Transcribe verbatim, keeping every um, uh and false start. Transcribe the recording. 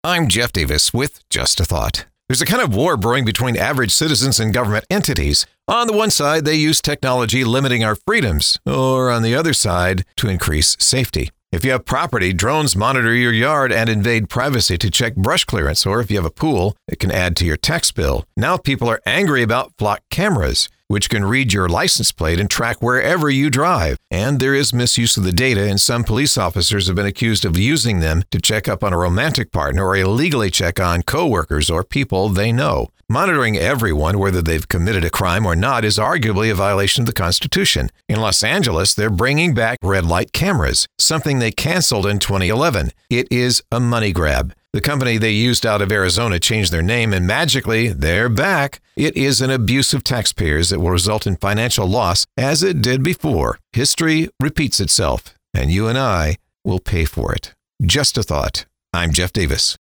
I'm Jeff Davis with Just a Thought. There's a kind of war brewing between average citizens and government entities. On the one side, they use technology limiting our freedoms, or on the other side, to increase safety. If you have property, drones monitor your yard and invade privacy to check brush clearance, or if you have a pool, it can add to your tax bill. Now people are angry about flock cameras, which can read your license plate and track wherever you drive. And there is misuse of the data, and some police officers have been accused of using them to check up on a romantic partner or illegally check on coworkers or people they know. Monitoring everyone, whether they've committed a crime or not, is arguably a violation of the Constitution. In Los Angeles, they're bringing back red light cameras, something they canceled in twenty eleven. It is a money grab. The company they used out of Arizona changed their name, and magically, they're back. It is an abuse of taxpayers that will result in financial loss, as it did before. History repeats itself, and you and I will pay for it. Just a thought. I'm Jeff Davis.